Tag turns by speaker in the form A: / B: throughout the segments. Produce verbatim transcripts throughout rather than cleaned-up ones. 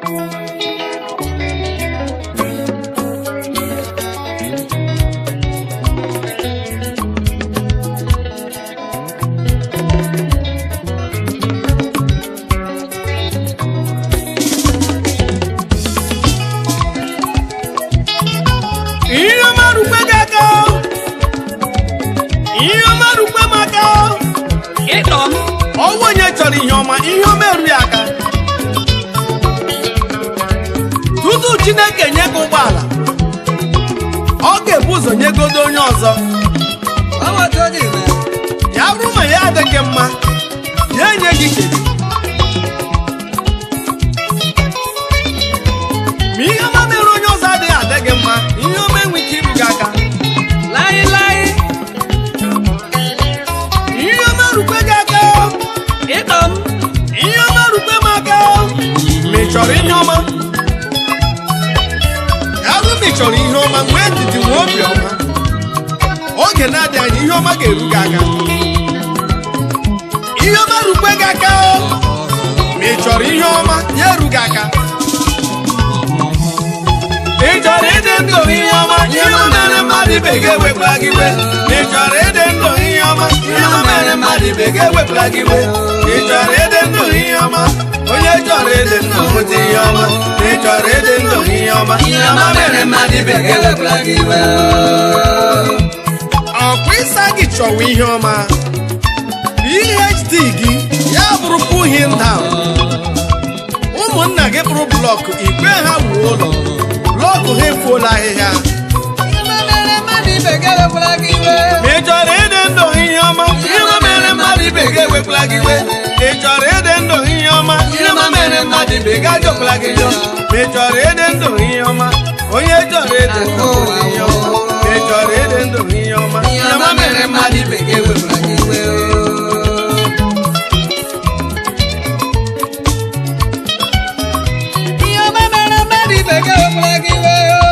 A: Chineke nye gị ụgbọala ọ ga-ebu ụzọ nyegodo onye ọzọ ya bụrụ ma ya adịghị mma ya enye gị kedu ma ihe ọma mere onye ọzọ adịghị adịghị mma ihe ọma enwe ike iru gị aka
B: lai lai
A: ihe ọma rukwe gị aka
B: ịtọ m
A: ihe ọma rukwe m aka ma ị chọrọ ihe ọma ị chọrọ ihe ọma nwee ndidi nwe obi ọma oge na-adị anya ihe ọma ga-eru gị aka ihe ọma rukwe gị aka ma ị chọrọ ihe ọma ya eru gị aka ị chọrọ ịdị ndụ ihe ọma ihe ọma mere mmadụ ibe gị ewepụla gị iwe ị chọrọ ịdị ndụ ihe ọma ihe ọma mere mmadụ ibe gị ewepụla gị iwe ị chọrọ ịdị ndụ ihe ọma onye chọrọ ịdị ndụ nweta ihe ọma ị chọrọ ịdị ndụ ihe ọma
B: ihe ọma mere mmadụ ibe gị ewepụla gị iwe
A: ọkwa ịsa gị chọwa ihe ọma P H D gị ya bụrụ puhin down ụmụnna gị bụrụ blọkụ igwe ha wuo ụlọ blọkụ ha efuola ahịhịa
B: ma ị
A: chọrọ ịdị ndụ ihe ọma ihe ọma mere mmadụ ibe gị ewepụla gị iwe ị chọrọ ịdị ndụ ihe ọma ihe ọma mere mmadụ ibe gị ajọpụla gị njọ ma ị chọrọ ịdị ndụ ihe ọma onye chọrọ ịdị ndụ ihe ọma ma ị chọrọ ịdị ndụ ihe ọma
B: ihe ọma mere mmadụ ibe gị ewepụla gị iwe ihe ọma mere mmadụ ibe gị ewepụla gị iwe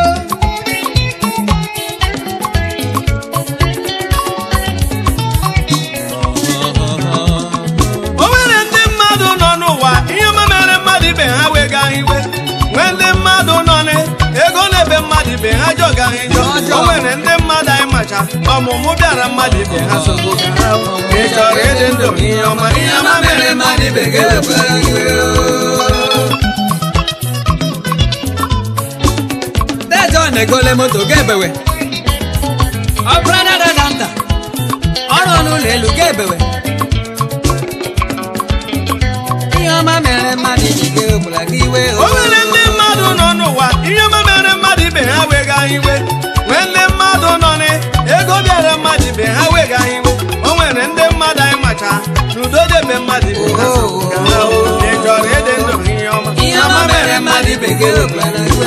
A: o nwere ndị mmadụ nọ n'ụwa ihe ọma mere mmadụ ibe ha wega iwe nwee ndị mmadụ nọ n'ego na-ebe mmadụ ibe ha jọgaghị njọ o nwere ndị mmadụ anyị macha ọmụmụ bịara mmadụ ibe ha sogbu ha ị chọrọ ịdị ndụ ihe ọma ihe ọma mere mmadụ ibe gị ewepụla gị iwe
B: na-egole moto ga-ebewe ọ bụrụ na dada nta ọrụ n'ụlọ elu ga-ebewe ihe ọma mere mmadụ ibe gị ewepụla gị iwe
A: o nwere ndị mmadụ nọ n'ụwa ihe ọma mere mmadụ ibe ha wega iwe nwee ndị mmadụ nọ n'ego bịara mmadụ ibe ha wega iwe o nwere ndị mmadụ anyị macha n'udo debe mmadụ ibe ha ị chọrọ ịdị ndụ ihe ọma
B: ihe ọma mere mmadụ ibe gị ewepụla gị iwe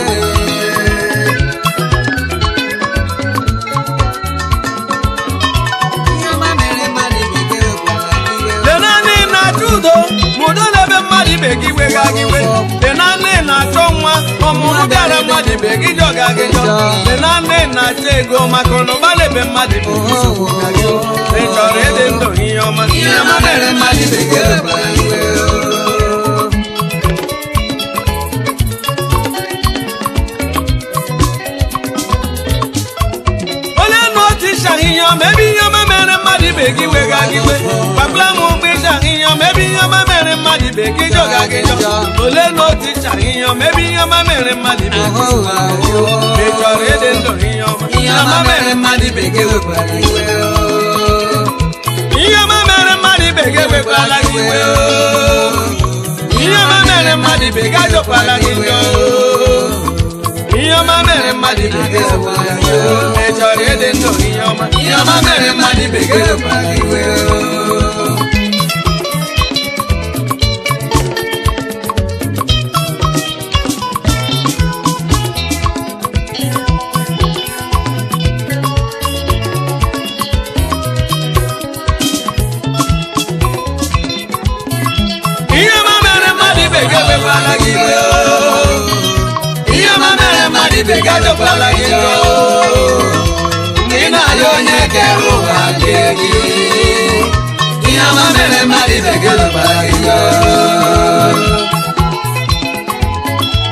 A: ibe gị wega gị we dị na nne na-achọ nwa ọmụmụ bịara mmadụ ibe gị jọga gị jọ dị na nne na-achọ ego maka ụnụba na-ebe mmadụ ibe gị ị chọrọ ịdị ndụ ihe ọma
B: ihe ọma mere mmadụ ibe gị ewepụla gị iwe
A: onye nụ otu ịshaghị ihe ọma ebe ihe ọma mere mmadụ ibe gị wega gị we gbapụla m ụgbọ ịshaghị ihe ọma ebe ihe ọma mere mmadụ ibe gị jọga gị jọ ole na otu ịshaghị ihe ọma ebe ihe ọma mere mmadụ ibe gị ị chọrọ ịdị ndụ ihe ọma
B: ihe ọma mere mmadụ ibe gị ewepụla gị iwe
A: ihe ọma mere mmadụ ibe gị ewepụla gị iwe ihe ọma mere mmadụ ibe gị ajọkwala gị njọ ihe ọma mere mmadụ ibe gị ewepụla gị iwe ị chọrọ ịdị ndụ ihe ọma
B: ihe ọma mere mmadụ ibe gị ewepụla gị iwe
A: ihe ọma mere mmadụ ibe gị ewepụla gị iwe ihe ọma mere mmadụ ibe gị ajọkwala gị njọ
B: ị na-arịọ onye kere ụwa gị gị ihe ọma mere mmadụ ibe gị ewepụla gị iwe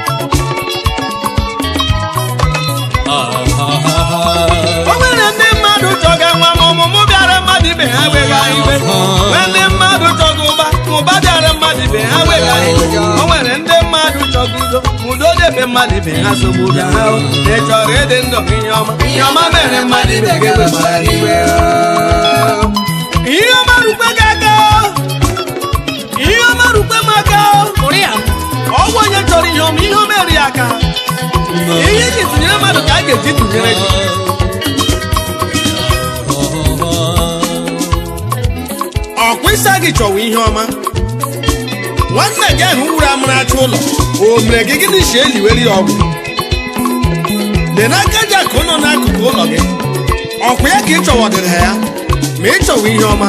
A: ndị mmadụ ibe ha sogbu bịa ha ị chọrọ ịdị ndụ ihe ọma ihe ọma mere mmadụ ibe gị wegbara gị iwe ihe ọma rukwe gị aka ihe ọma rukwe m aka ọgwụ onye chọrọ ihe ọma ihe o mere ya aka ihe ji tụnyere mmadụ ka a ga-eji tụnyere gị ọkwa ịsa gị chọwa ihe ọma nwanne gị ahụ wuru amụracha ụlọ o mere gị gịnị si eliweri ya ọgwụ dị n'aka ji akụ nọ n'akụkụ ụlọ gị ọkwa ya ka ị chọwadịrị ya ma ị chọwa ihe ọma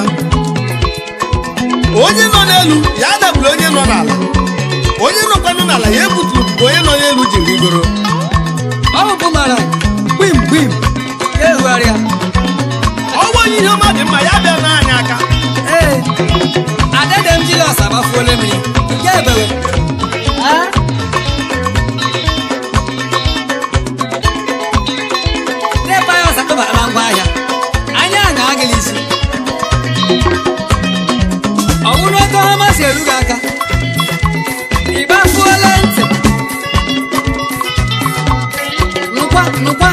A: onye nọ n'elu ya adagburu onye nọ n'ala onye nọkwanụ n'ala ya ebuturu onye nọ n'elu ji rigoro
B: ọ bụ mara gbim gbim ya ehugharịa
A: ọnwa onye ihe ọma dị mma ya bịa n'anya aka
B: ee adede m Jizọs agbafuola m ya nke ebewe n'ebe anyị ọsa tụbara ngwa ahịa anya a na-agịla isi ọ bụrụ oke ọma si eru gị aka ịgbafuola ntị nụkwa nụkwa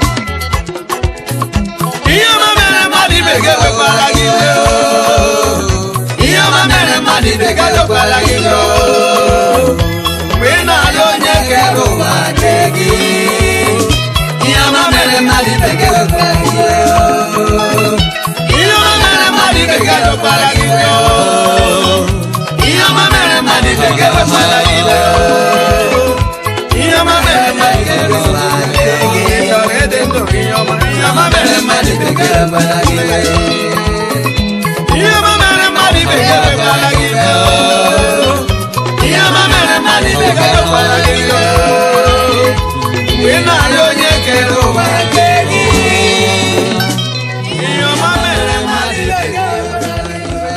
A: ihe ọma mere mmadụ ibe gị ewekwara gị iwe ihe ọma mere mmadụ ibe gị ewekwara gị iwe mgbe ị na-arịọ onye kere ụwa nke gị ihe ọma mere mmadụ ibe gị ewekwara gị iwe ihe ọma mere mmadụ ibe gị ewekwara gị iwe ihe ọma mere mmadụ ibe gị ewekwara gị iwe ihe ọma mere mmadụ ibe gị ewekwara gị iwe ị chọrọ ịdị ndụ ihe ọma ihe ọma mere mmadụ ibe gị ewekwara gị iwe ihe ọma mere mmadụ ibe gị ewekwara gị iwe ihe ọma mere mmadụ ibe gị ewekwara gị iwe mgbe ị na-arịọ onye kere ụwa nke gị ihe ọma mere mmadụ ibe gị ewekwara gị iwe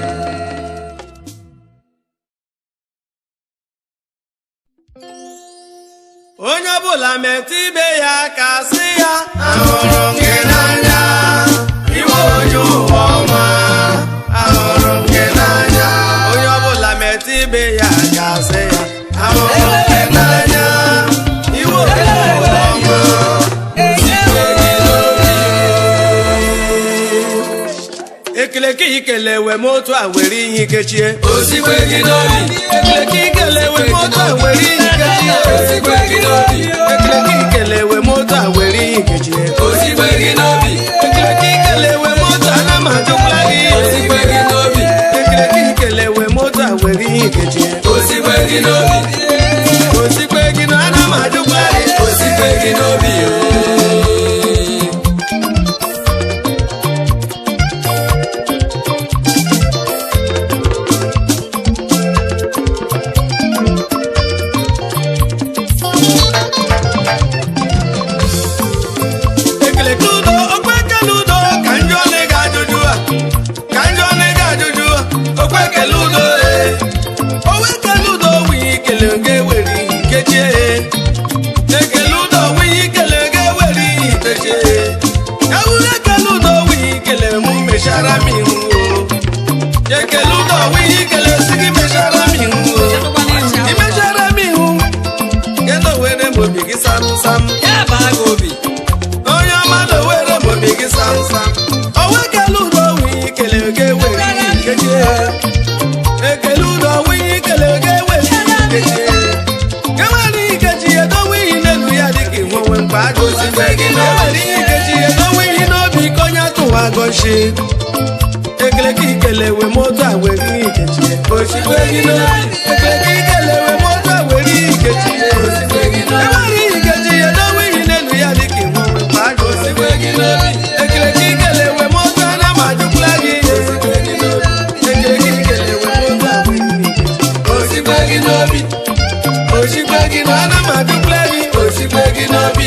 A: onye ọbụla metụ ibe ya ka sị ya ahụrụ m gị n'anya iwe onye ụwa ọma ahụrụ m gị n'anya onye ọbụla metụ ibe ya ka sị ya ahụrụ m gị n'anya iwe onye ụwa ọma ekele ka ikele we m otu a were ihe kechie osikwe gị n'obi ekele ka ikele we m otu a were ihe kechie osikwe gị n'obi ekele ka ikele we m otu a were ihe kechie osikwe gị n'obi ekele ka ikele we m otu ana m ajụkwa gị osikwe gị n'obi ekele ka ikele we m otu a were ihe kechie osikwe gị n'obi osikwe gị na ana m ajụkwa gị osikwe gị n'obi onye ọma na owere mobi gị samsam owekele ụlọ nwunye ikele oge were nkeji ekele ụlọ nwunye ikele oge were nkeji enwere ikeji edowe ihe n'elu ya dịka inwewe mkpa agụzikwe gị n'owere ikeji edowe ihe n'obi ka onye atụwa gochi ekele ka ikele we moto a were nkeji osikwe gị n'obi ekele ka ikele we moto a were nkeji osikwe gị n'obi enwere ikeji edowe ihe n'elu ya dịka inwewe mkpa agụzikwe gị n'obi ekele ka ikele we moto a na ma ajụkwala gị osikwe gị n'obi ekele ka ikele we moto a were nkeji osikwe gị n'obi osikwe gị na ana ma ajụkwala gị osikwe gị n'obi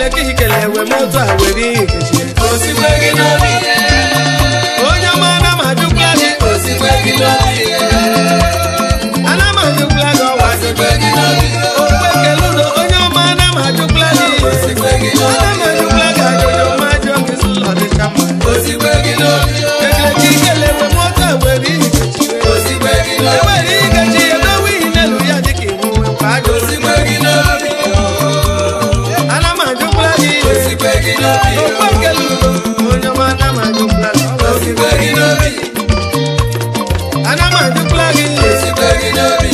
A: ka ikele we moto a were ihe kechi
B: osikwe gị n'obi
A: onye ọma ana m ajụkwa gị
B: osikwe gị n'obi
A: ana m ajụkwa gị ọwa
B: osikwe gị n'obi
A: okwe ekele udo onye ọma ana m ajụkwa gị
B: osikwe gị
A: ana m
B: n'obi
A: ajụkwa gị ajụjụ ma ajụ gị ụlọ dịcha mma
B: osikwe gị n'obi
A: ekele ka ikele we moto a were ihe kechi
B: osikwe gị n'obi
A: ewere ihe kechi edowe ihe n'elu ya dịka iwu mkpa ajụ
B: osikwe gị n'obi
A: ana m ajụkwa gị
B: osikwe gị n'obi
A: okwe ekele udo onye ọma ana m ajụkwa gị
B: osikwe gị n'obi
A: ana m ajụkwa gị
B: osikwe gị n'obi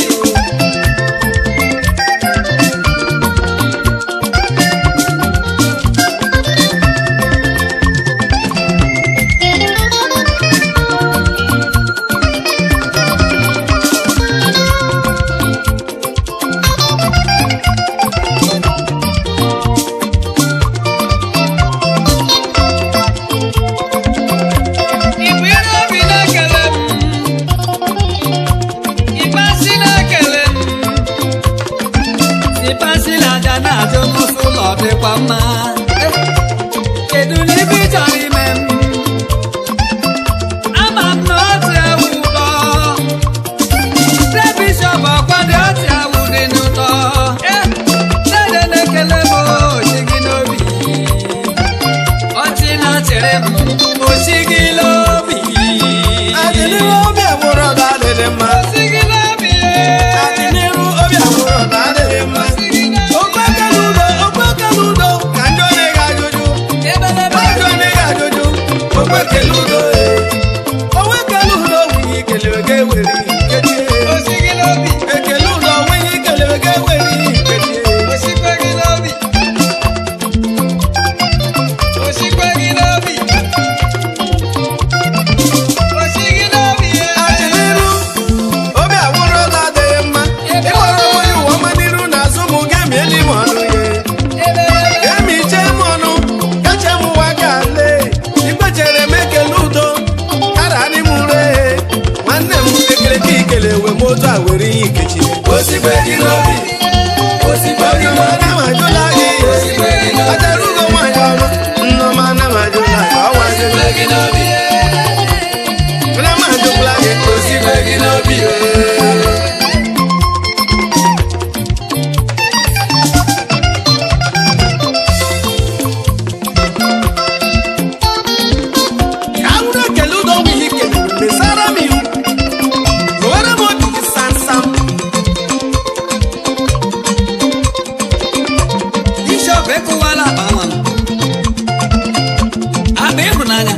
B: Ibu ihe obi na-ekele m ịkpasị na-ekele m ịkpasị na-aja na-ajụ n'ụsọ ụlọ dịkwa mma kedu n'ibe ị chọrọ ime m ama m na otu ewu ụtọ bishọp ọkwado otu ewu dị n'ụtọ dede na-ekele m ochi gị n'obi ọchị na-achịrị m ochi gị n'obi
A: adịnihu obi agbụrụ ọga adịghị mma
B: ochi gị n'obi
A: adịnihu obi agbụrụ ọga adịghị mma okwe ekele udo okwe ekele udo ka ndị onye ga-ajụjụ
B: ebelebe
A: ndị onye ga-ajụjụ okwe ekele udo okwe ekele udo nwunye ikele ga-ewere ihe nkeji
B: ochi gị n'obi
A: ekele udo nwunye ikele ga-ewere ihe nkeji
B: osikwe gị n'obi osikwe gị n'obi osi gị n'obi
A: adịnihu obi agbụrụ ọga adịghị mma ịgbara onwe ụwa ọma n'iru na azụ mụ ga-emi elu ime ọnụ ya
B: ebelebe
A: emiche m ọnụ kacha m ụwa ga-ale ikpechere m ekele udo kara adị m ure nwanne m ekele ka ikele we m otu a were ihe ikechi
B: osikwe gị n'obi osikwe gị
A: Nneọma
B: n'obi
A: ana m ajụla gị
B: osikwe gị n'obi
A: ajara ugo nwaanyị ọma Nneọma ana m ajụla gị ọnwa gị
B: osikwe gị n'obi
A: ana m ajụla gị
B: osikwe gị n'obi
A: ka a bụrụ ekele udo nwe ihe ikele mesara m iwu gowere m obi gị samsam
B: bishọp ekụwala akpa nwa m akpa ịhụnanya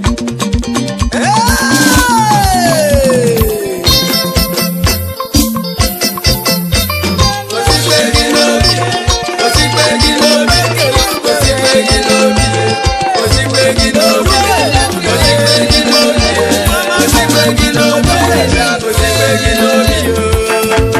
B: osikwe gị n'obi osikwe gị n'obi osikwe gị n'obi osikwe gị n'obi osikwe gị n'obi osikwe gị n'obi osikwe gị n'obi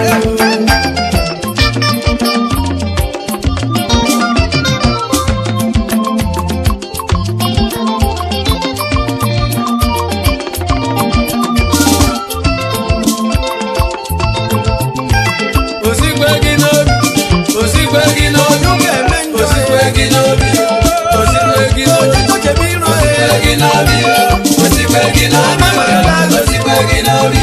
B: osikwe gị n'obi osikwe gị n'obi osikwe gị n'obi osikwe gị n'obi
A: Ochebi iro
B: osikwe
A: e
B: gị n'obi osikwe gị n'obi osikwe gị n'obi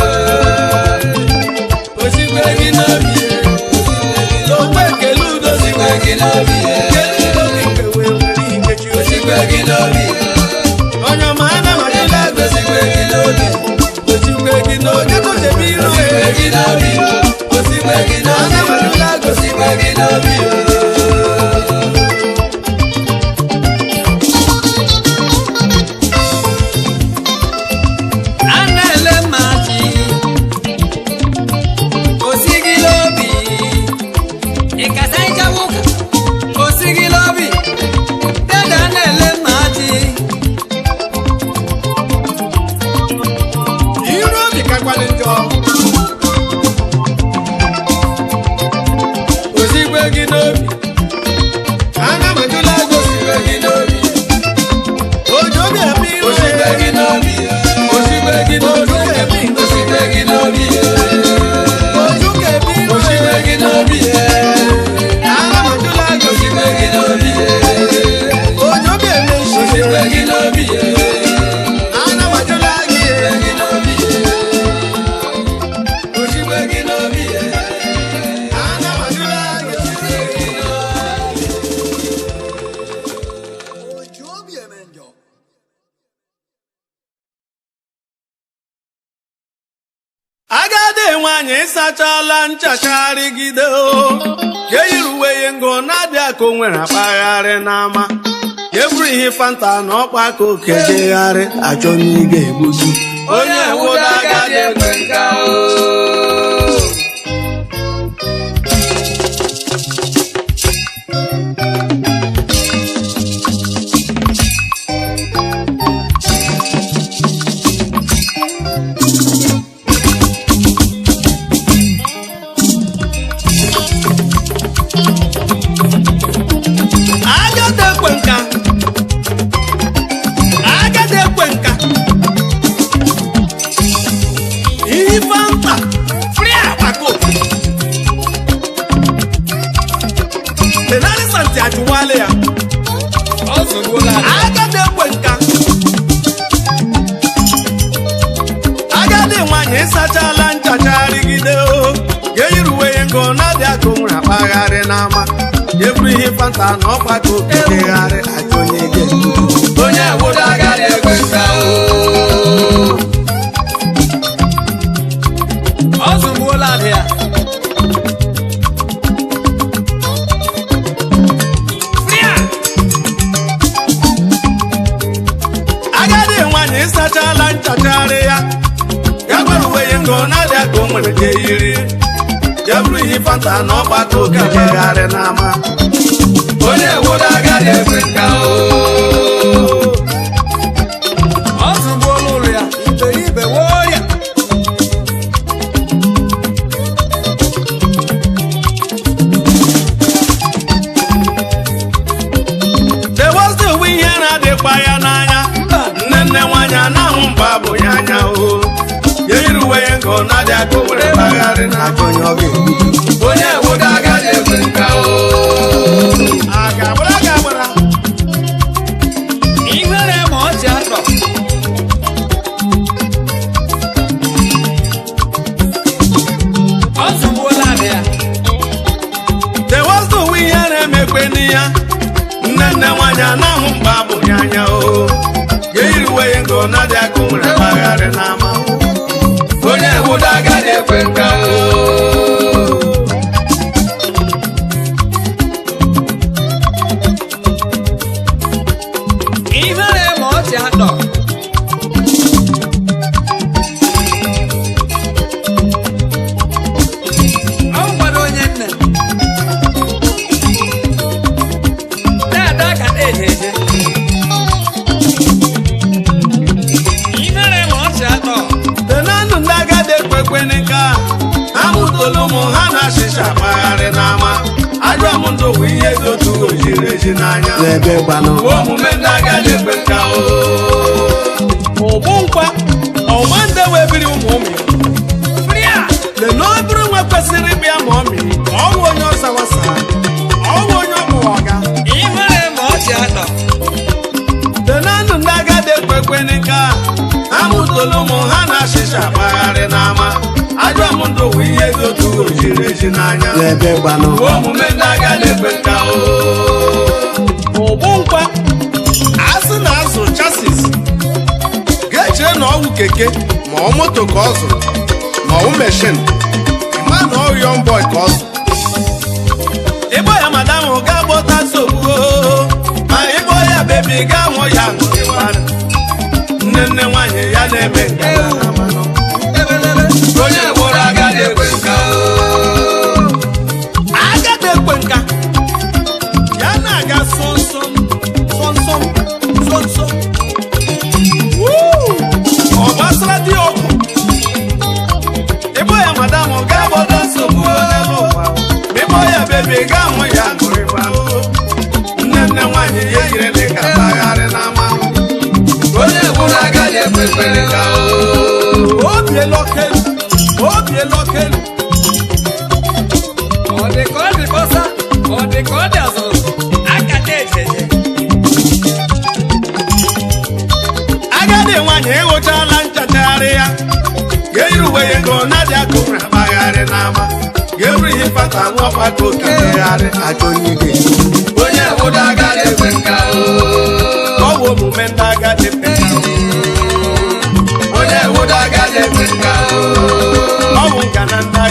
B: osikwe gị n'obi
A: okwe ekele udo
B: osikwe gị n'obi
A: ekele udo gị nke wee were ihe nkechi
B: osikwe gị n'obi
A: onye ọma ana m ajụla gị
B: osikwe gị n'obi
A: osikwe gị n'oge ochebi iro
B: osikwe
A: e
B: gị n'obi osikwe gị
A: ana m
B: n'obi
A: ajụla gị
B: osikwe gị n'obi a na-ele mmachi osi gị n'obi ịkasa ịchawa ụka osi gị n'obi dede a na-ele mmachi
A: iru obi kakwalị njọ nwanyị ịsachala nchacharịgide ka eyiri uwe ya ngo na-adịa ka o nwere akpagharị n'ama ka eburu ihe fanta na ọkpa ka okejegharị achọ n'ige egbutu onye ewuda agadi ekwe nka ajụwala ya agadi ekwe nka agadi nwanyị ịsachala nchacharịgide ga-eyiri uwe ya ngo na-adị aka o nwere akpagharị n'ama eburu ihe fanta na ọkpa ka okegharị achọ onye ga onye ewuda agadi ekwe nka ọ zụgbuola ya ịsachala nchacharị ya ya gwara uwe ya ngo na-adị aka o nwere ka eyiri ya bụrụ ihe fanta na ọkpa ka okegharị n'ama onye ewuda agadi ekwe nka ọ zụgbuola ụlọ ya iberibe woo ya dewozde uwe ihe na-adịkwa ya n'anya nne nwanyị anahụ mba bụ ya anya o ya yiri uwe ya ngo na-adị aka o nwere mpaghara na-achọ onye ọ ga-egbu onye ewuda agadi ekwe nka o agagbara agagbara ihere ma ọchị atọ ọ zụgbuola ya dewozde uwe ihe na-emekwe n'iya nne nne nwanyị anahụ mba bụ ya anya o ga-eyiri uwe ya ngo na-adị aka o nwere mpaghara n'ama onye ewuda agadi ekwe nka ihere ma ọchị atọ ọ gwara onye nne na-ada ka na-eje eje tenanụ ndị agadi ekwekwene ka amụtala ụmụ ha na achịcha kpagharị n'ama ajọ m ndụ bụ ihe dị otu ojiri eji n'anya omume ndị agadi ekwe nka ụgbụ nkwa ọnwa ndị webiri ụmụ ụmụ lena obere nwa kwesịrị ịbịa ma ọmị ọwụ onye ọsawasa ọwụ onye ọmụ ọga tenanụ ndị agadi ekwekwene ka amụtala ụmụ ha na achịcha kpagharị n'ama ajọ m ndụ bụ ihe dị otu ojiri eji n'anya omume ndị agadi ekwe nka ụgbụ nkwa asị na azụ chasis ga-echere na ọwụ keke ma ọ moto ka ọ zụrụ ma ọwụ meshin ma na ọ yọm bọị ka ọ zụrụ ịgbọ ya madam ga-agbọta nsogbu ma ịgbọ ya bebi ga-anwụ ya nne nne nwanyị ya na-eme nke onye ewuda agadi ekwe nka agadi ekwe nka ya na-aga sọnsọm sọnsọm sọnsọm ọ gbasara dị ọkụ ịbụ ya madam ga-agbọta nsogbu ịbụ ya bebi ga-anwụ ya nne nne nwanyị ya yiri dị ka mpaghara n'ama onye ewuda agadi ekwe nka obi elokelu obi elokelu ọ dị ka ọ dị bọsa ọ dị ka ọ dị azụzụ aka na-ejeje agadi nwanyị ịhụchala nchachagharị ya ga-eyiri uwe ya ngo na-adị aka o nwere akpagharị n'ama ga-eburu ihe fanta n'ọkpa ka okegharị achọ onye ige onye ewuda agadi ekwe nka ọ bụ omume ndị agadi ekwe nka onye ewuda agadi ekwe nka ọ bụ nkà na ndị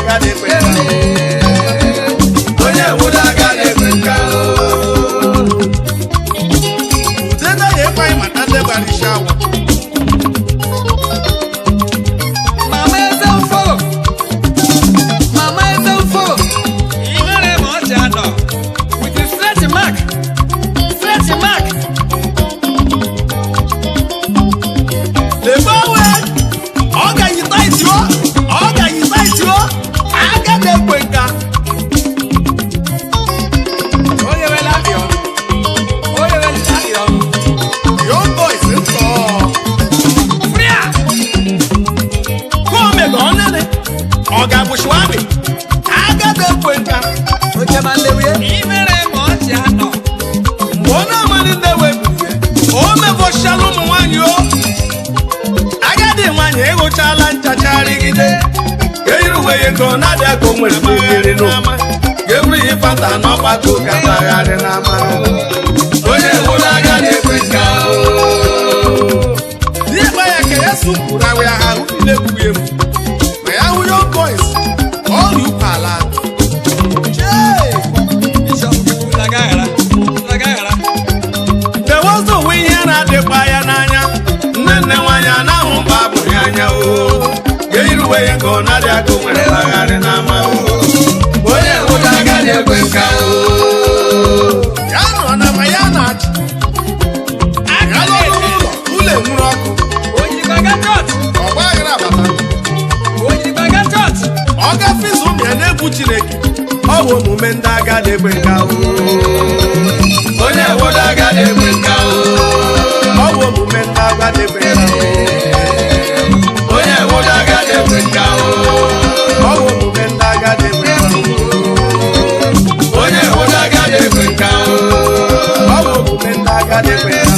A: mali nde webuye o mevoshala ụmụ nwanyị o agadi nwanyị ịgụchala nchacharịgide ga-eyiri uwe ya ego na-adịa ka o nwere mmiri n'ama ga-eburu ihe fanta n'ọgbakọ gatagharị n'ama onye nwụrụ agadi ekwe nka ihe gba ya ka ya supụrụ ahụ ya ahụ niile gburu egbu ma ya hụ young boys ọrịa ụkwala dewozo onwe ihe na-adịkwa ya n'anya nne nne nwanyị a na-ahụ mba abụghị anya o ga-eyiri uwe ya ka ọ na-adị aka o nwere gbagharị n'ama onye nwụrụ agadi ekwe nka ya nọ na ma ya na-achị ya n'ọrụ ụlọ ụlọ enwuru ọkụ ọgbaghara abata ọ gafezu ụmụ ya na-egwu Chineke ọ bụ omume ndị agadi ekwe nka onye nwụrụ agadi ekwe nka ọ bụ omume ndị agadi ekwe nka onye nwụrụ agadi ekwe nka ọ bụ omume ndị agadi ekwe nka onye nwụrụ agadi ekwe nka ọ bụ omume ndị agadi ekwe nka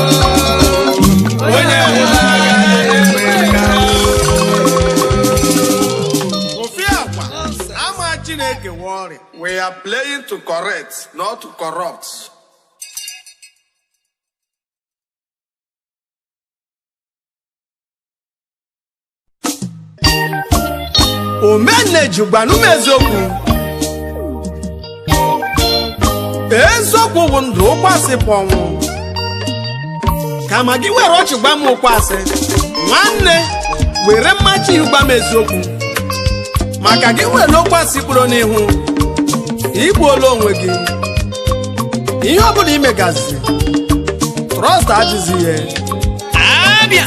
A: onye nwụrụ agadi ekwe nka ofi akwa ama Chineke worry we are playing to correct not to corrupt. Omenne jugbanu mezoku eziokwu bụ ndụ ụkwasị pọnwụ kama gị were ọchị gba m ụkwasị nwanne were mmachi gba m eziokwu maka gị were ụkwasị kpụrụ n'ihu igbuola onwe gị ihe ọbụla imegazi trọst adịghị ihe abịa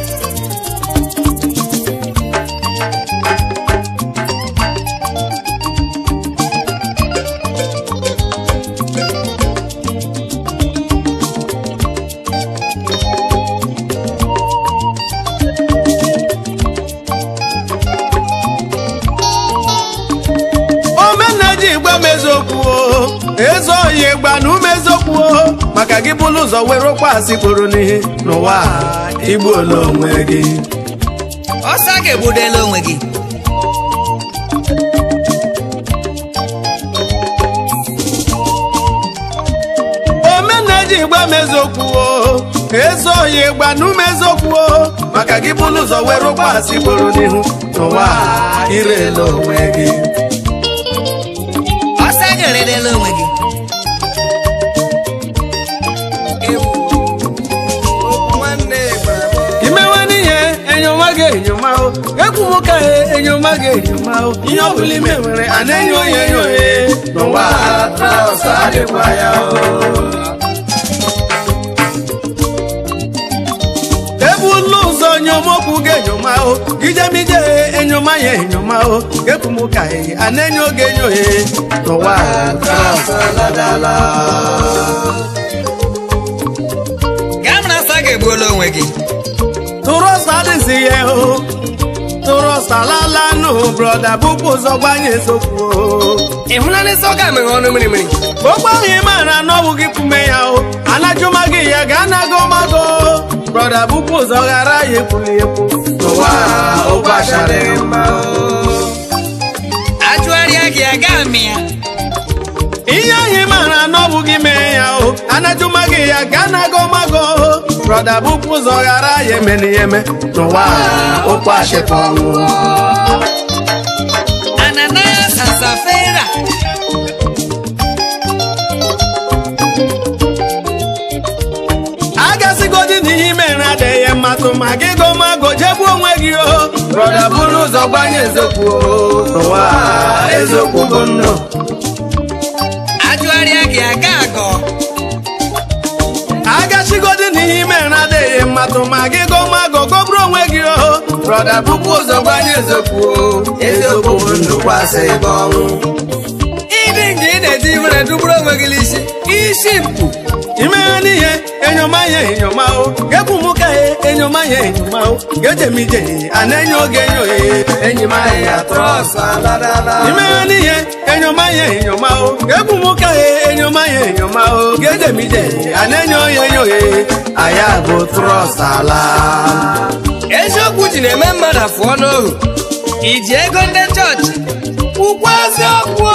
A: ezo oyi gbanu mezokwu maka gị bụlụ ụzọ were ụkwasị kpụrụ n'ihe n'ụwa igbuola onwe gị
C: ọsa ga-egbudela onwe gị
A: omenne ji gba mezokwu ezo oyi gbanu mezokwu maka gị bụlụ ụzọ were ụkwasị kpụrụ n'ihu n'ụwa irela onwe gị
C: ọsa ga-eredela onwe gị
A: imewe n'ihe enyoma ga-enyoma o egwu nwoke enyoma ga-enyoma o ihe ọbụla ime nwere a na-enyo onye enyo onye n'ụwa trọst adịkwa ya o ebu ụlọ ụzọ nyomokwu ga-enyoma o ijemije enyoma ya enyoma o egwu nwoke a na-enyo oge enyo onye n'ụwa trọst adadala
C: egbuola onwe gị
A: trọst adịghị ihe o trọst alala nụ brọda bụkwa ụzọ gbanye eziokwu
C: ịhụnanị sọ ga meghe ọnụ mmiri mmiri
A: ogbe ahụ ị mara na ọbụ gị kwume ya o anajụma gị ya ga anago mago brọda bụkwa ụzọ ghara ya ekwuli ekwu n'ụwa ụgbachara mma
C: ajụgharịa gị aga amị ya
A: ihe anyị mara na ọ bụ gị mee ya o anajụma gị ya ga anago mago brọda bụkwa ụzọ ghara ya eme na eme n'ụwa ụkpachịkwa ọnwụ
C: Ananias and Sapphira
A: agasigodị n'ihe mere adịghị mmatụ ma gị gomago jegbu onwe gị o brọda bụrụ ụzọ gbanye eziokwu n'ụwa eziokwu bụ ndụ
C: ajụgharịa gị aga agọ
A: agachigodi n'ihe mere adịghị mmatụ ma gị gomago goburu onwe gị o brọda bụkwa ụzọ gbanye eziokwu eziokwu bụ ndụ kwasị ebe ọnwụ
C: ịdị nke ị na-eti mere duburu onwe gị n'isi isi mpụ
A: imeghe n'ihe enyoma ya enyoma o gekwu m ka enyoma ya enyoma o gejemije a na-enye oge enyo ya enyi m ahịa trọst imeghe n'ihe enyoma enyoma ya enyoma o egwu m ka enyoma ya enyoma o gedemije anenyo ya enyo aya bụ trọst ala
C: eziokwu ji na-eme mmadụ afọ n'ohu iji ego ndị chọọchị ukwu eziokwu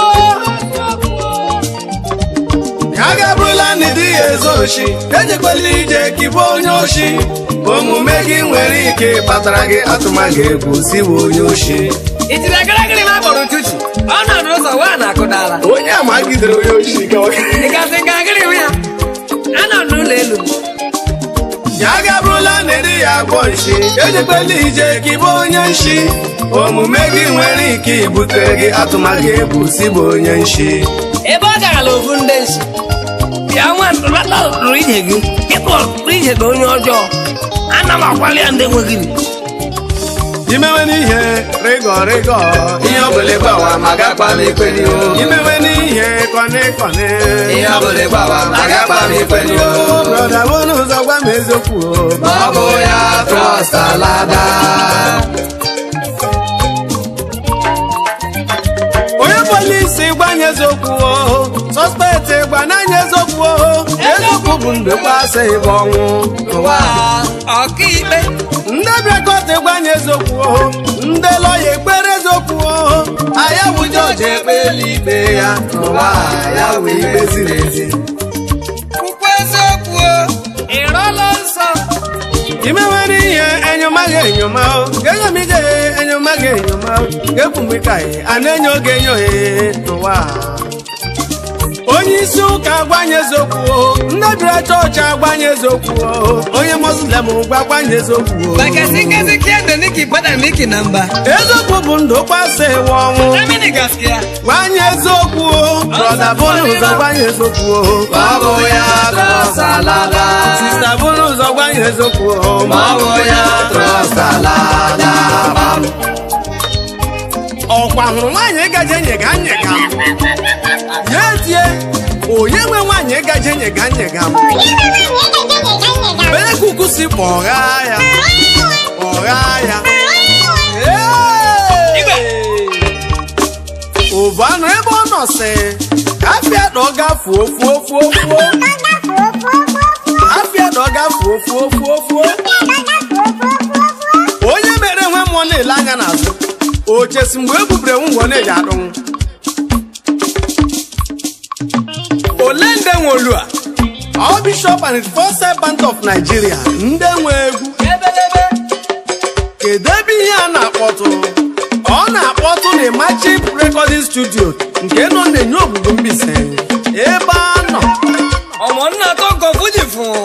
A: ya ga-abụrụla na ịdị ya ezo oshi ejekwela ije ka ịbụ onye oshi omume gị nwere ike kpatara gị atụmaghị egwu siwe onye oshi
C: itiri agara gịrị ma kpọrọ uchuchi ọnọdụ ụzọ wa na-akụdala
A: onye amagidere onye oshi
C: dịgasị ka agịrị ya anọdụ n'ụlọ elu
A: ya ga-abụrụla na ịdị ya agwọ nshi ejekwela ije ka ịbụ onye nshi omume gị nwere ike ibute gị atụmaghị egwu siwe onye nshi
C: ebe ọ garala ofu ndị nshi bịa nwa ntụrụ ije gị ịtụrụ ije na onye ọjọọ ana m akwali ya ndị nweghị
A: imewe n'ihe rịgọ rịgọ ihe ọbụla gbawa ma gakpala ikpeli o imewe n'ihe kọne kọne
B: ihe ọbụla gbawa ma gakpala ikpeli o
A: brọda bụrụ ụzọ gwa m eziokwu o
B: ma ọ bụ ya trọst alada
A: onye polisi gbanye eziokwu o sọspekti gbananye eziokwu o eziokwu bụ ndụ kpasa ịbụ ọnwụ
C: ụwa ọkaikpe
A: ndị bịakọta gbanye eziokwu o ndị lọya ekpere eziokwu o aya bụ jọji ekpeli ikpe ya n'ụwa ya wee ikpe ziri ezi
C: ukwu eziokwu ịrọla nsọ
A: imewere ihe enyomaghị enyoma o ga-enyomije enyomaghị enyoma o ga-ekwumikaghị a na-enyo oge enyo n'ụwa onye isi ụka agbanye eziokwu o ndị bịara chọọchị agbanye eziokwu o onye moslem gbagbanye eziokwu o
C: bakasi kasi kiende niki bada niki namba
A: eziokwu bụ ndụ kpasa ewe ọnwụ
C: amini gaskiya
A: gbanye eziokwu o brọda bụrụ ụzọ gbanye eziokwu o
B: ma ọ bụ ya trọst alada
A: sista bụrụ ụzọ gbanye eziokwu o
B: ma ọ bụ ya trọst alada
A: ọkwa hụrụ nwaanyị gaje nyega nyega ya etie onye nwe nwaanyị gaje nyega nyega bere kuku si kpọgha ya kpọgha ya ụbụ anụ ebe ọ nọ sị afịa dọga fuo fuo fuo fuo afịa dọga fuo fuo fuo fuo onye mere nwe mmụọ na-ele anya n'azụ o chesi mgbe e bubere ngwọ na-eji adụnwụ ole ndị nwe olu a all bishop and the first servant of Nigeria ndị nwe egwu kedu ebe ihe a na-akpọtụ ọ na-akpọtụ na Imagine Recording Studio nke nọ na-enye obodo Mbaise ebe a nọ
C: ọmụnna tọkọ fuji fún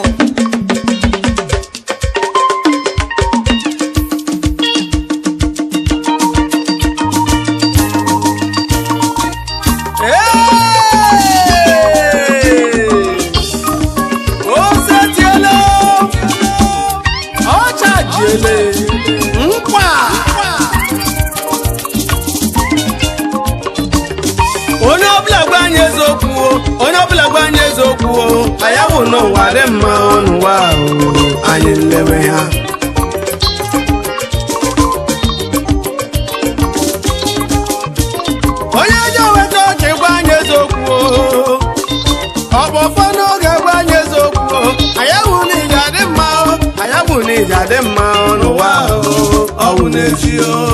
A: nkwa onye ọbụla gbanye eziokwu onye ọbụla gbanye eziokwu anyị bụ n'ụwa dị mma n'ụwa anyị nlewe ha onye ji oweta ọchị gbanye eziokwu ọkpọfọ n'oge gbanye eziokwu anyị bụ n'ije adị mma anyị bụ n'ije adị mma n'ụwa ọwụ n'ezi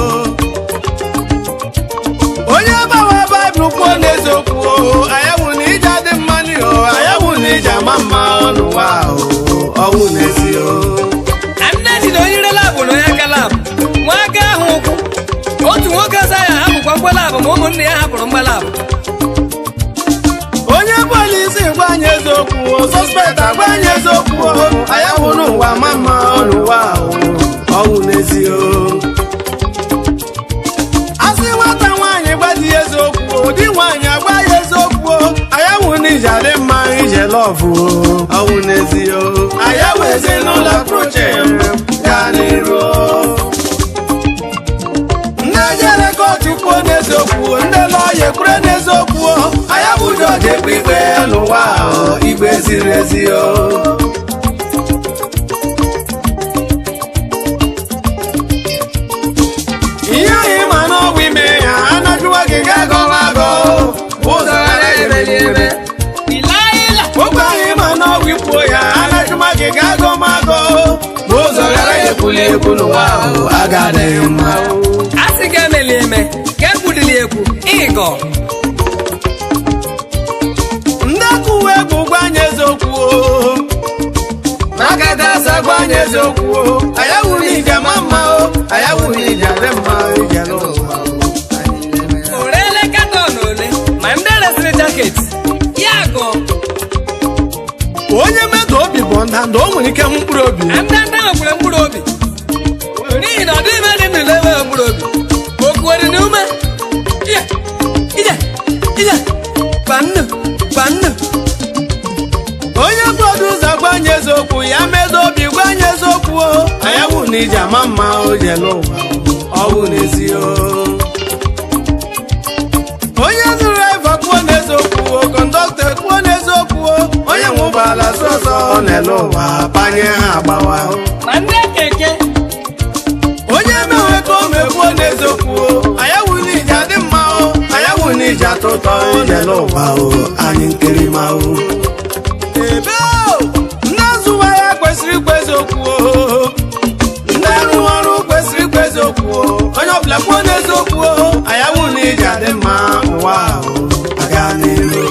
A: onye gbawa baịbụl kwuo n'eziokwu anyị bụ n'ije adị mma n'iho anyị bụ n'ije ama mma n'ụwa ọwụ n'ezi
C: nne dị na onye ire labụ na onye aka labụ nwa aka ahụ ụkwụ otu nwoke ọzọ ya hapụkwa mgbe labụ ma ụmụnne ya hapụrụ mgbe labụ
A: onye polisi gbanye eziokwu sọspekt agbanye eziokwu anyị bụ n'ụwa ma mma n'ụwa ọwụ n'ezi asị nwata nwaanyị gbadi eziokwu di nwaanyị agbaghị eziokwu anyị bụ n'ije adị mma ije lọvụ ọwụ n'ezi anyị bụ ezinụlọ proche gaa n'iru ndị jere kootu kwuo n'eziokwu ndị lọya ekwure n'eziokwu anyị bụ jọji ekpe ikpe n'ụwa ikpe ziri ezi ihe anyị ma n'ọgwụ ime ya anajụwa gị ga gọwa agọ ogige agụmagụ bụ ụzọ ghara ekwuli ekwu n'ụwa ahụ agadịghị mma.
C: a sị ga emeli eme ka ekwudili ekwu ịgọ
A: ndị akụwa egwu gwa anyị eziokwu n'akata asa gwa anyị eziokwu anyị awụrụ ije ma mma anyị awụrụ ije adị mma ije n'ụwa.
C: orele katọn ole ma ndị resịrị jaket ya gọ
A: onye mmadụ obi bụ ndanda o nwere ike mkpụrụ obi
C: ndanda nwekwara mkpụrụ obi n'ihi na ọ dịghị ime dị ndụ na-enwe mkpụrụ obi okuwere na ume ije ije ije kpannu kpannu
A: onye bụọdụ ụzọ gwa anyị eziokwu ya medo obi gwa anyị eziokwu anyị awụ na ije ama mma oje n'ụwa ọwụ n'ezi onye zụrụ eva kwuo n'eziokwu kọndọktọ kwuo n'eziokwu onye nwe ụgbọala sọsọ ọ na-ele ụwa banye ha agbawa
C: ma ndị keke
A: onye mewe ka o mekwuo n'eziokwu anyị awụ na ije adị mma anyị awụ na ije atọ ụtọ ije n'ụwa anyị nkiri ma ebe ndị azụwa ya kwesịrị ikwu eziokwu ndị arụ ọrụ kwesịrị ikwu eziokwu onye ọbụla kwuo n'eziokwu anyị awụ na ije adị mma ụwa ahụ aga n'ihu.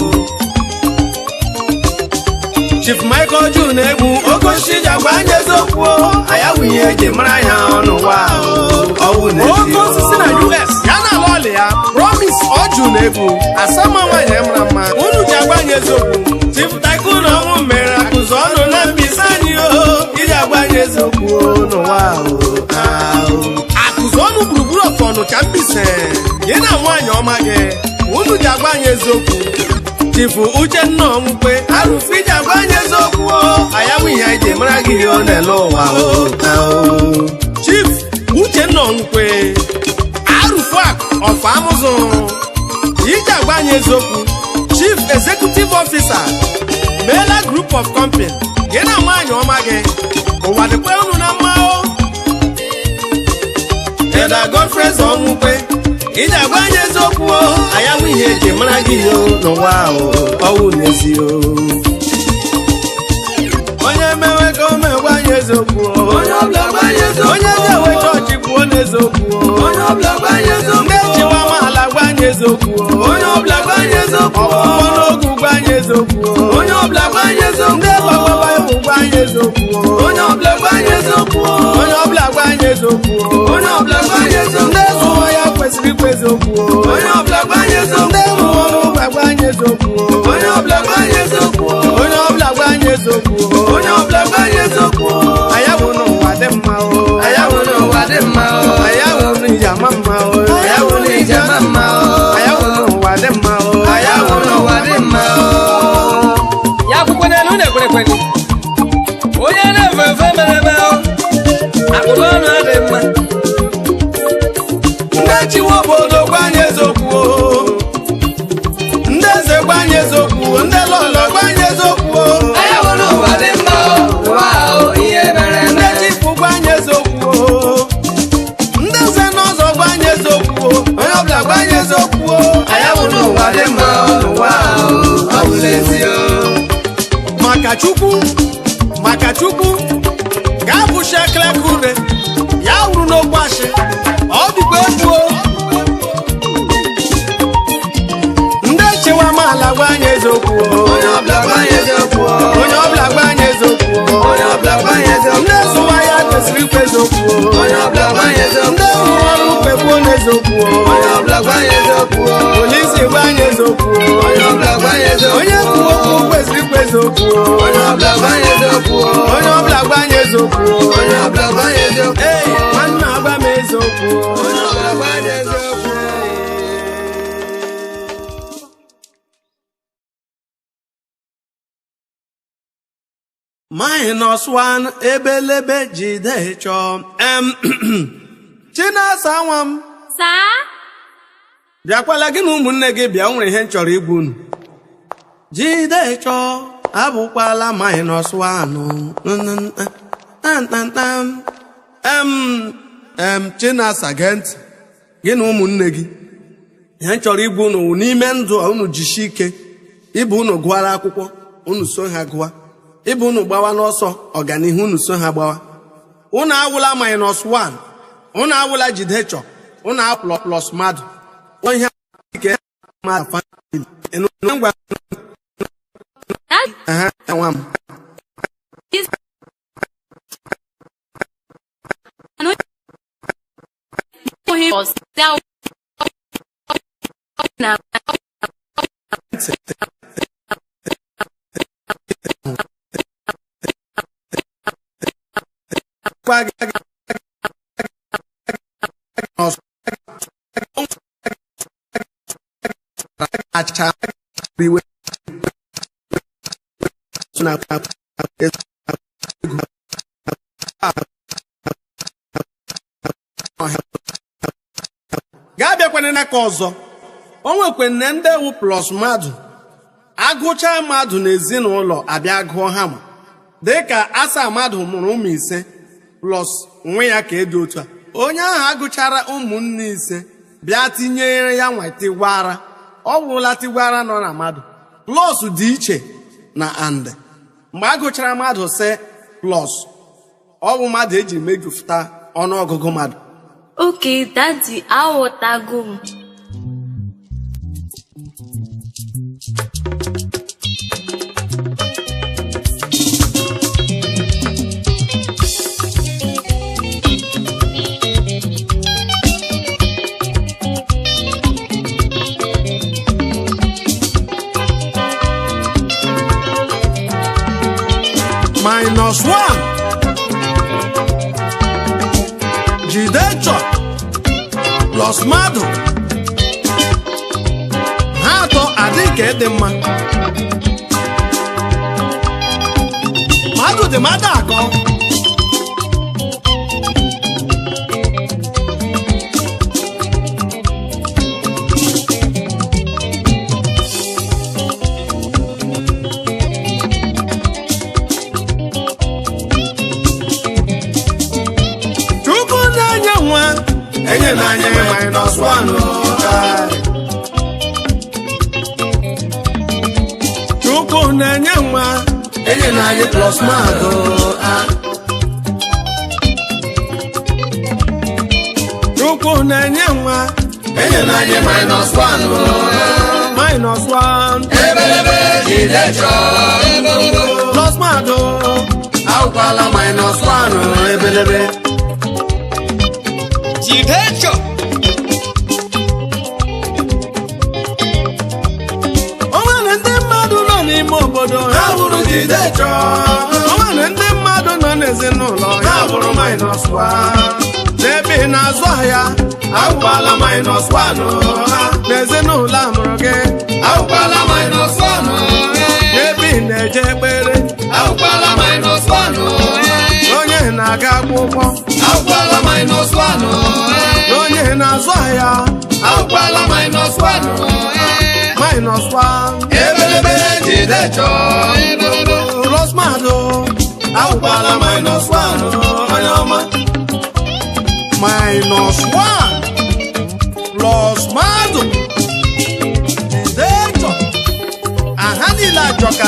A: Chief Michael June egwu okochi ji agwa anyị eziokwu anyị awụ ihe eji mara ya n'ụwa ahụ ọwụ n'ezi oke osisi na U S ya na ala ọlị ya Promise Ọjụ na egwu asama nwaanyị mara mma unu ji agwa anyị eziokwu. Chief Tycoon ọnwụ mere akụzụ ọnụ na mbisa anyị iji agwa anyị eziokwu n'ụwa ahụ akụzụ ọnụ gburugburu ọfọ Ọnụcha Mbaise gị na nwaanyị ọma gị unu ji agwa anyị eziokwu. Chief Uchenna Ọnwụkwe arụfu iji agwa anyị eziokwu anyị awụ ihe anyị ji mara gị ọ na-ele ụwa. Chief Uchenna Ọnwụkwe arụfu akụ ọfọ amụzụ iji agwa anyị eziokwu. Chief Executive Officer Mela Group of Company gị na nwaanyị ọma gị ụwa dịkwa unu na mma o. Eda Godfrey Ọnwụkwe iji agwa anyị eziokwu anyị awụ ihe eji mara gị n'ụwa ahụ ọwụ n'ezi onye mewe ka o megwa anyị eziokwu onye na-ewe chọọchị kwuo n'eziokwu ndị ejiwa amaala gwa anyị eziokwu ọgwụgwọ n'ogu gwa anyị eziokwu ndị gbagba ịhụ gwa anyị eziokwu onye ọbụla gwa anyị eziokwu ndị zụwa ya kwesịrị ikwu eziokwu ndị rụrụ ọrụ ụgba gwa anyị eziokwu onye ọbụla gwa anyị eziokwu anyị awụ n'ụwa dị mma anyị awụ n'ije ama mma anyị awụ n'ụwa dị mma
C: ya akwụkwọ n'elu na-ekwerekwere onye na-efe efe mere ebe akụkọ ọnụ adị mma
A: ndị chiwe obodo gwa anyị eziokwu ndị eze gwa anyị eziokwu ndị lọlọ gwa anyị eziokwu ndị chifu gwa anyị eziokwu ndị eze n'ọzọ gwa anyị eziokwu onye ọbụla gwa anyị eziokwu maka Chukwu maka Chukwu ga-abụchi ekeleka ure ya wuru n'okwu ashị ọ dịkwa egwu ndị echewa amaala gwa anyị eziokwu onye ọbụla gwa anyị eziokwu ndị zụwa ya kwesịrị ikwu eziokwu ndị rụrụ ọrụ kpekwuo n'eziokwu polisi gwa anyị eziokwu onye kwuo okwu kwesịrị ikwu eziokwu onye ọbụla gwa anyị eziokwu ee nwanne agwa m eziokwu minus one ebelebe jide chọọ em Chinasa nwa m
D: saa
A: bịakwala gị na ụmụnne gị bịa nwere ihe m chọrọ igbu unu jide chọọ abụkwala minus one em em Chinasa gee ntị gị na ụmụnne gị ihe m chọrọ igbu unu n'ime ndụ unu jishi ike ịbụ unu gụara akwụkwọ unu so ha gụa ịbụ unu gbawa n'ọsọ ọganihu unu so ha gbawa. Unu awụla minus one, unu awụla jidechọ, unu apụlọ plus mmadụ. Onye ike mmadụ family. Enu ngwa aha enwa m. gaa bịakwana n'aka ọzọ o nwekwenne ndị ewu plus mmadụ agụcha mmadụ n'ezinụlọ abịa gụọ ha ma dịka asaa mmadụ mụrụ ụmụ ise plus nwe ya ka edi otu a onye ahụ agụchara ụmụnne ise bịa tinyere ya nwa tigwara ọ bụrụla tigwara nọ na mmadụ plus dị iche na and mgbe agụchara mmadụ se plus ọ bụ mmadụ eji mejupụta ọnụọgụgụ mmadụ.
D: Okay, Daddy, aghọtago m.
A: Minus one. Jidechọ plus mmadụ ha atọ adị ka ịdị mma. Mmadụ dị mmadụ akọ enye na anya minus one. Chukwu na-enye nwa enye na anya plus mmadụ. Chukwu na-enye nwa enye na anya minus one. Minus one.
B: Ebelebe jidechọ
A: Plus mmadụ
B: awụkwala minus one.
A: ebelebe.
C: Jidechọ
A: O nwere ndị mmadụ nọ n'ime obodo ha bụrụ jidechọ. O nwere ndị mmadụ nọ n'ezinụlọ ha bụrụ minus one. N'ebe ị na-azụ ahịa awụkwala minus one. N'ezinụlọ amụrụ gị
B: awụkwala minus one.
A: n'ebe ị na-eje ekpere
B: awụkwala minus one.
A: onye na-aga akwụkwọ
B: awụkwala minus one.
A: onye na-azụ ahịa
B: awụkwala minus one.
A: minus one.
B: Ebelebe jidechọ
A: Plus mmadụ awụkwala minus one. Onye ọma minus one plus mmadụ jidechọ aha niile ajọka.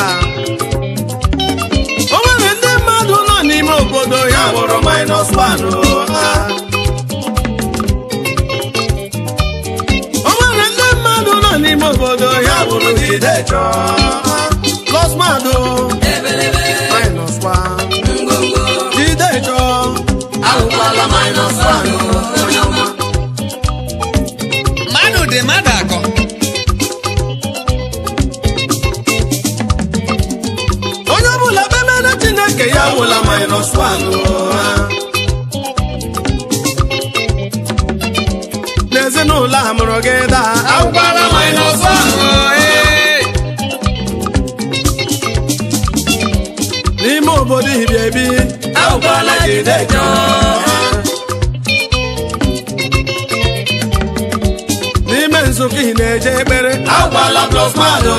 A: O nwere ndị mmadụ nọ n'ime obodo ya bụrụ minus one. O nwere ndị mmadụ nọ n'ime obodo ya bụrụ jidechọ. Plus mmadụ minus one. Jidechọ
B: awụkwala minus one.
C: mmadụ dị mmadụ akọ
A: onye ọbụla bemere Chineke ya wụla minus one. N'ezinụlọ amụrụ gị daa
B: awụkwala minus one.
A: n'ime obodo ibi ebi
B: awụkwala jidechọ
A: n'ime nzukọ ị na-eje ekpere
B: awụkwala plus mmadụ.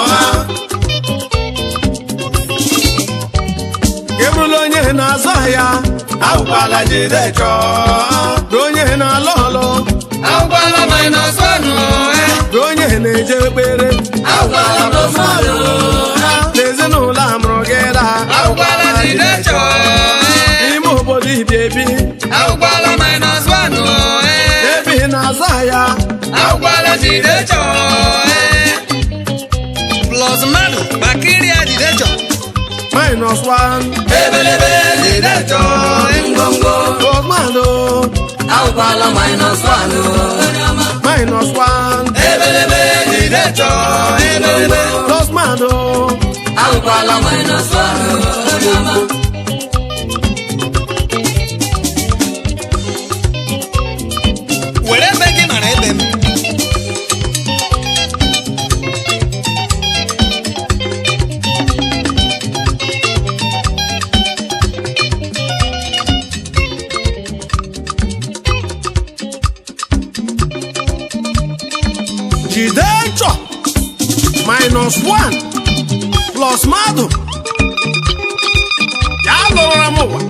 A: gị bụrụla onye na-azụ ahịa
B: awụkwala jidechọ
A: na onye na-alụ ọlụ
B: awụkwala
C: agwala minus one
A: Ka onye na-eje ekpere
B: agwala bọsmadụ
A: n'ezinụlọ amụrụ gị daa
C: agwala jide chọ
A: n'ime obodo ibi ebi
C: agwala minus one
A: ebe ị na-aza ya
C: agwala jide chọ plus mmadụ bakiria jide chọ
A: minus one
B: ebelebe jide chọ ngwongwo
A: plus mmadụ
B: agwala minus one
A: minus one
B: ebelebe jide chọ ebelebe
A: plus mmadụ
B: agwala minus one
C: were ebe gị mara ebe m
A: jide chọ minus one plus mmadụ ya lụrụra m ụwa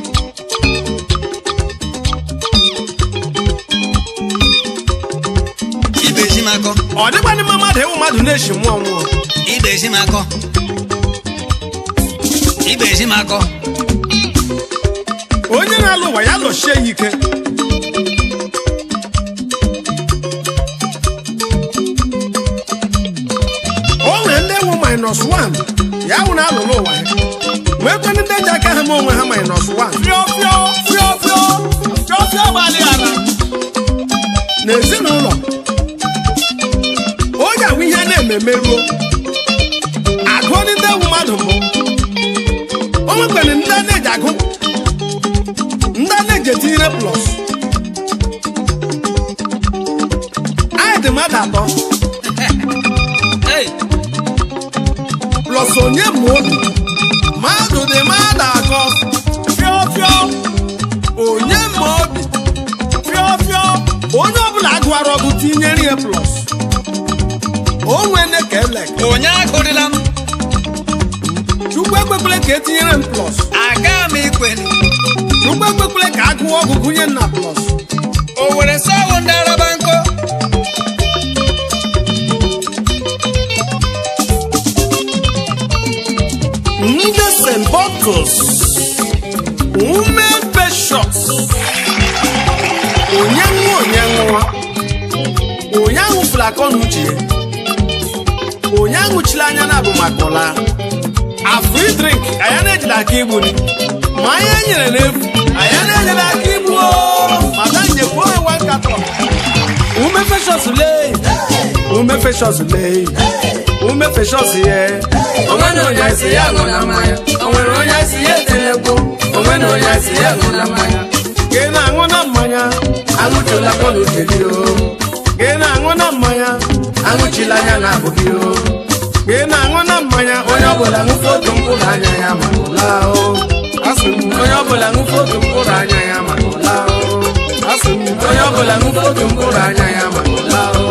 C: ibe ji m akọ
A: ọ dịkwanị mma mmadụ ịwụ mmadụ na-eshi mmụọ nwụọ
C: ibe ji m akọ ibe ji m akọ
A: onye na-alụ ụwa ya lụchie ya ike o nwere ndị ewu minus one ya wụ na alụlụ ụwa ya nwekwanị ndị ji aka ha ma onwe ha minus one
B: fio fio fio fio fio fio gbalịara
A: n'ezinụlọ onye awụ ihe a na-eme meruo agụọ ndị ewu mmadụ mbụ o nwekwere ndị a na-eji agụ ndị a na-eji etinyere plus anyị dị mmadụ atọ
C: Hey,
A: plus onye ma obi mmadụ dị mmadụ atọ
B: fio fio
A: onye ma obi
B: fio fio
A: onye ọbụla agụara ọgụ tinyere ihe plus o nwene ka elek
C: onye agụrịla m
A: chukwu ekpekwele ka etinyere m plus
C: aga m ikwenu
A: chukwu ekpekwele ka agụwa ọgụ gụnye nna plus
C: o were sọwụ ndị araba nkọ
A: ndị Saint Bottles ume Precious onye nwa onye nwa onye ahụ flakọ n'uche onye ahụchila anya na abụ maka ụla afri drink anya na-ejide aka igbu ni ma anya nyere n'efu anya na-ejide aka igbu maka njekwa ewa nkatọ ume Precious lee ume Precious lee ume Precious ye
B: onwe na onye si ya ṅụ na mmanya o nwere onye si ya etelekwu onwe na onye si ya ṅụ na mmanya
A: gị na-aṅụ na mmanya
B: aṅụchụla kọnuche gị o
A: gị na-aṅụ na mmanya
B: aṅụchila anya na abụ gị o
A: gị na-aṅụ na mmanya
B: onye ọbụla ṅụfe otu mkpụrụ anya ya ma ụla o
A: asị m
B: onye ọbụla ṅụfe otu mkpụrụ anya ya ma ụla o
A: asị m
B: onye ọbụla ṅụfe otu mkpụrụ anya ya ma ụla o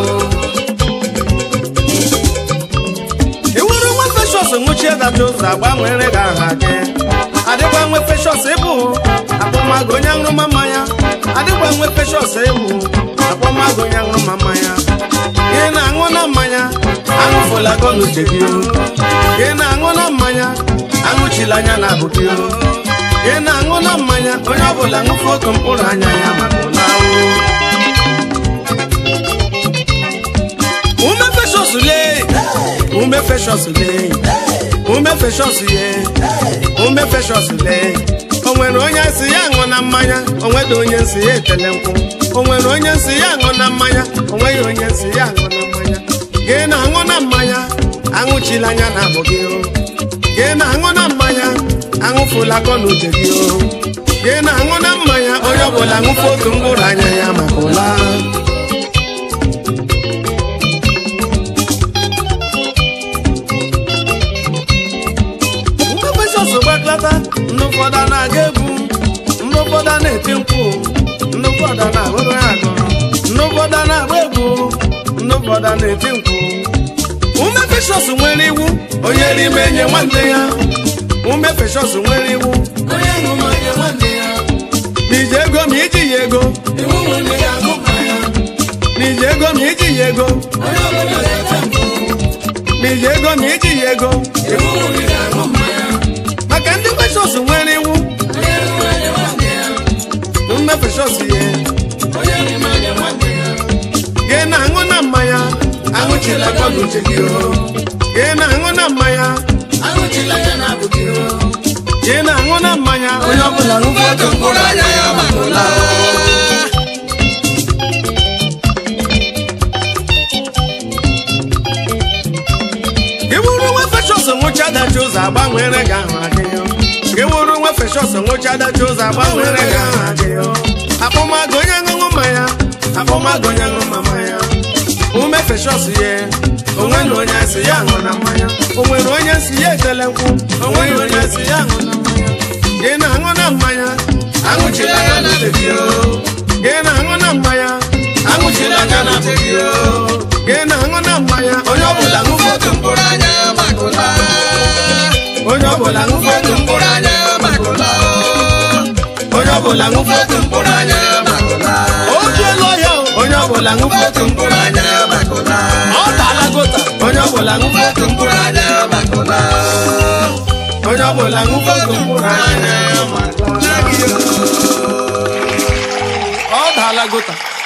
A: ị nwere nwa Precious nwụchie data ụzọ agbanwere gị aha gị adịkwa nwe Precious ịbụ akpọmagụ onye aṅụrụma mmanya adịkwa nwe Precious ịbụ akpọmagụ onye aṅụrụma mmanya gị na-aṅụ na mmanya aṅụfụla gọnuche gị o gị na-aṅụ na mmanya aṅụchila anya na abụ gị o gị na-aṅụ na mmanya onye ọbụla ṅụfe otu mkpụrụ anya ya maka ụla ume Precious lee ume Precious lee ume Precious ye ume Precious lee o nwere onye si ya ṅụ na mmanya o nwere onye si ya etele nkwụ o nwere onye si ya ṅụ na mmanya o nweghị onye si ya ṅụ na mmanya gị na-aṅụ na mmanya aṅụchila anya na abụ gị o gị na-aṅụ na mmanya aṅụfụla akọ na uche gị o gị na-aṅụ na mmanya onye ọbụla ṅụfe otu mkpụrụ anya ya maka ụla gbaklata ndị ụfọdụ na-aga egwu ndị ụfọdụ na-eti mkpu ndị ụfọdụ na-agụrụ ya agụrụ ndị ụfọdụ na-agba egwu ndị ụfọdụ na-eti mkpu ume Precious nwere iwu onye n'ime enye nwanne ya ume Precious nwere iwu
B: onye ṅụma nye nwanne ya
A: ma iji ego ma iji ya ego
B: iwu nwanne ya ṅụma ya
A: ma iji ya ego ma iji ego ma iji ya ego maka ndị feshọs nwere iwu mme feshọs ihe gị na-aṅụ na mmanya aṅụchila gọgụche gị gị na-aṅụ na mmanya gị na-aṅụ na mmanya onye ọbụla ṅụfọdụ mkpụrụ anya ya makụla gị wụrụ nwa feshọs nwụcha adachi ụzọ agbanwere gị ahụ adịghị gị wụrụ nwa feshọs nwụcha adachi ụzọ agbanwere gị ahụ adịghị akpọmagụ onye ṅụṅụ mmanya akpọmagụ onye ṅụ mmanya ume feshọs ye onwe na onye si ya ṅụ na mmanya o nwere onye si ya etele nkwụ onwe na onye si ya ṅụ na mmanya gị na-aṅụ na mmanya aṅụchila ya na tebi gị na-aṅụ na mmanya aṅụchila ya na tebi gị na-aṅụ na mmanya onye ọbụla ṅụfọdụ mkpụrụ anya ya makụla onye ọbụla ṅụfọdụ mkpụrụ anya ya makụla onye ọbụla ṅụfọdụ mkpụrụ anya ya makụla otu elu ọhịa onye ọbụla ṅụfọdụ mkpụrụ anya ya makụla ọ dala gota onye ọbụla ṅụfọdụ mkpụrụ anya ya makụla onye ọbụla ṅụfọdụ mkpụrụ anya ya makụla ọ dala gota